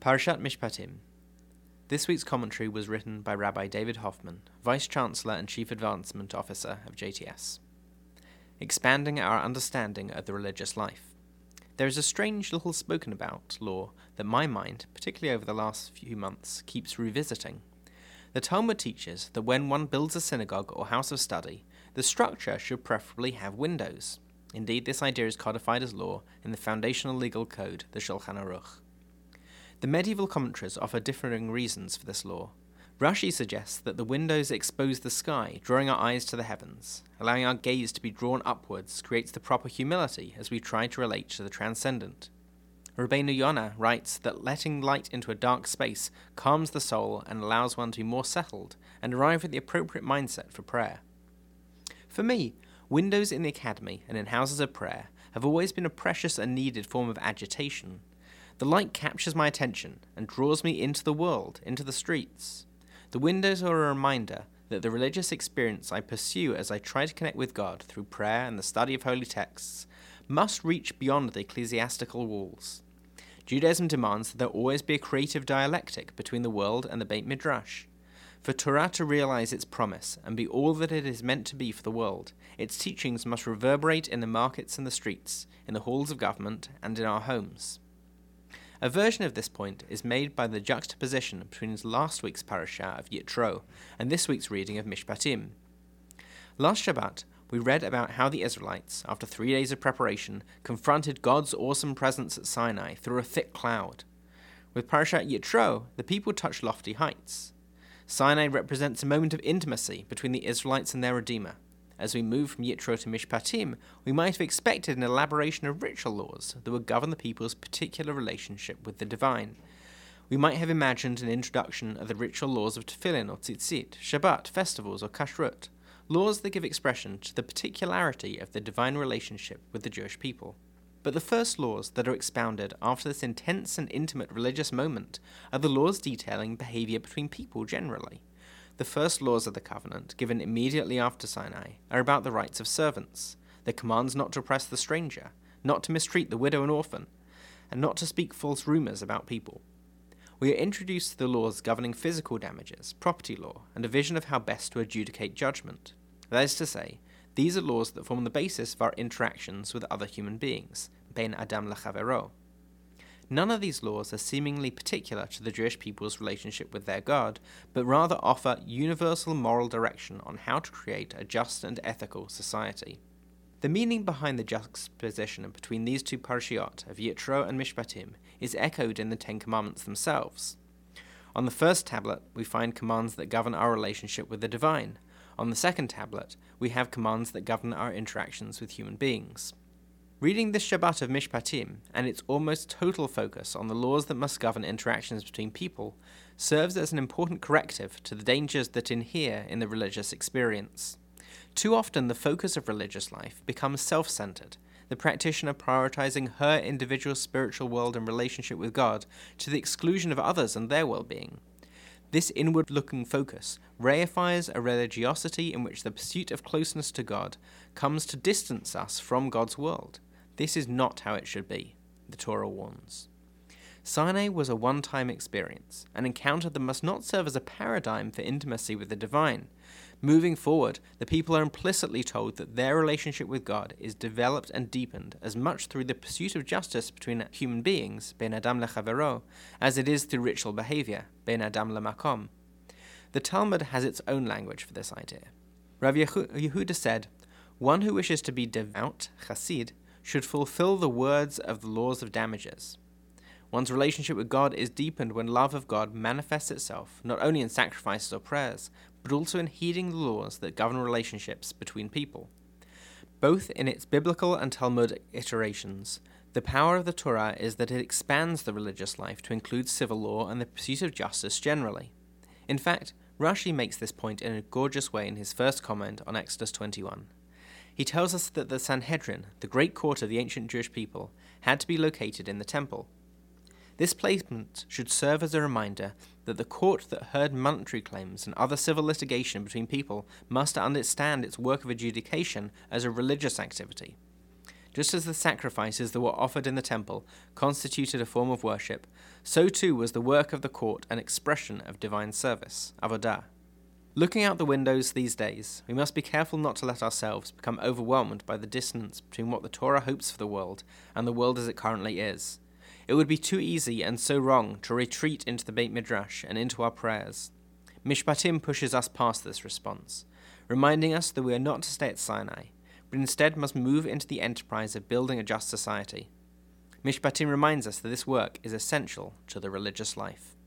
Parashat Mishpatim. This week's commentary was written by Rabbi David Hoffman, Vice Chancellor and Chief Advancement Officer of JTS. Expanding our understanding of the religious life. There is a strange little spoken about law that my mind, particularly over the last few months, keeps revisiting. The Talmud teaches that when one builds a synagogue or house of study, the structure should preferably have windows. Indeed, this idea is codified as law in the foundational legal code, the Shulchan Aruch. The medieval commentaries offer differing reasons for this law. Rashi suggests that the windows expose the sky, drawing our eyes to the heavens. Allowing our gaze to be drawn upwards creates the proper humility as we try to relate to the transcendent. Rabbeinu Yonah writes that letting light into a dark space calms the soul and allows one to be more settled and arrive at the appropriate mindset for prayer. For me, windows in the academy and in houses of prayer have always been a precious and needed form of agitation. The light captures my attention and draws me into the world, into the streets. The windows are a reminder that the religious experience I pursue as I try to connect with God through prayer and the study of holy texts must reach beyond the ecclesiastical walls. Judaism demands that there always be a creative dialectic between the world and the Beit Midrash. For Torah to realize its promise and be all that it is meant to be for the world, its teachings must reverberate in the markets and the streets, in the halls of government, and in our homes. A version of this point is made by the juxtaposition between last week's parasha of Yitro and this week's reading of Mishpatim. Last Shabbat, we read about how the Israelites, after 3 days of preparation, confronted God's awesome presence at Sinai through a thick cloud. With Parashat Yitro, the people touched lofty heights. Sinai represents a moment of intimacy between the Israelites and their Redeemer. As we move from Yitro to Mishpatim, we might have expected an elaboration of ritual laws that would govern the people's particular relationship with the divine. We might have imagined an introduction of the ritual laws of Tefillin or Tzitzit, Shabbat, festivals, or Kashrut, laws that give expression to the particularity of the divine relationship with the Jewish people. But the first laws that are expounded after this intense and intimate religious moment are the laws detailing behavior between people generally. The first laws of the covenant, given immediately after Sinai, are about the rights of servants, the commands not to oppress the stranger, not to mistreat the widow and orphan, and not to speak false rumors about people. We are introduced to the laws governing physical damages, property law, and a vision of how best to adjudicate judgment. That is to say, these are laws that form the basis of our interactions with other human beings, ben adam lechavero. None of these laws are seemingly particular to the Jewish people's relationship with their God, but rather offer universal moral direction on how to create a just and ethical society. The meaning behind the juxtaposition between these two parashiot of Yitro and Mishpatim is echoed in the Ten Commandments themselves. On the first tablet, we find commands that govern our relationship with the divine. On the second tablet, we have commands that govern our interactions with human beings. Reading this Shabbat of Mishpatim, and its almost total focus on the laws that must govern interactions between people, serves as an important corrective to the dangers that inhere in the religious experience. Too often the focus of religious life becomes self-centered, the practitioner prioritizing her individual spiritual world and relationship with God to the exclusion of others and their well-being. This inward-looking focus reifies a religiosity in which the pursuit of closeness to God comes to distance us from God's world. This is not how it should be, the Torah warns. Sinai was a one-time experience, an encounter that must not serve as a paradigm for intimacy with the divine. Moving forward, the people are implicitly told that their relationship with God is developed and deepened as much through the pursuit of justice between human beings, ben adam lechavero, as it is through ritual behavior, ben adam lemakom. The Talmud has its own language for this idea. Rav Yehuda said, "One who wishes to be devout, chassid, should fulfill the words of the laws of damages." One's relationship with God is deepened when love of God manifests itself not only in sacrifices or prayers, but also in heeding the laws that govern relationships between people. Both in its biblical and Talmudic iterations, the power of the Torah is that it expands the religious life to include civil law and the pursuit of justice generally. In fact, Rashi makes this point in a gorgeous way in his first comment on Exodus 21. He tells us that the Sanhedrin, the great court of the ancient Jewish people, had to be located in the temple. This placement should serve as a reminder that the court that heard monetary claims and other civil litigation between people must understand its work of adjudication as a religious activity. Just as the sacrifices that were offered in the temple constituted a form of worship, so too was the work of the court an expression of divine service, avodah. Looking out the windows these days, we must be careful not to let ourselves become overwhelmed by the dissonance between what the Torah hopes for the world and the world as it currently is. It would be too easy and so wrong to retreat into the Beit Midrash and into our prayers. Mishpatim pushes us past this response, reminding us that we are not to stay at Sinai, but instead must move into the enterprise of building a just society. Mishpatim reminds us that this work is essential to the religious life.